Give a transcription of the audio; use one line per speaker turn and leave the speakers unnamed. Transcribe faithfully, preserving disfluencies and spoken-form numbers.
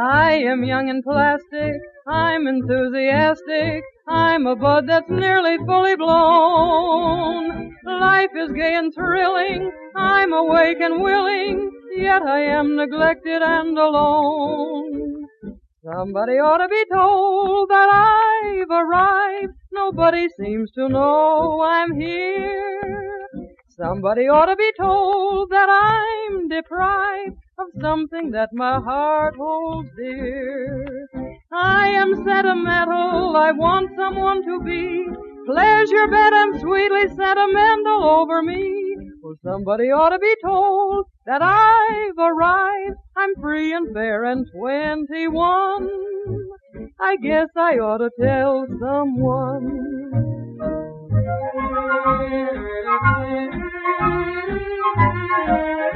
I am young and plastic, I'm enthusiastic, I'm a bud that's nearly fully blown. Life is gay and thrilling, I'm awake and willing, yet I am neglected and alone. Somebody ought to be told that I've arrived, nobody seems to know I'm here. Somebody ought to be told that I'm deprived of something that my heart holds dear. I am sentimental, I want someone to be pleasure bed and sweetly sentimental over me. Well, somebody ought to be told that I've arrived, I'm free and fair and twenty-one. I guess I ought to tell someone.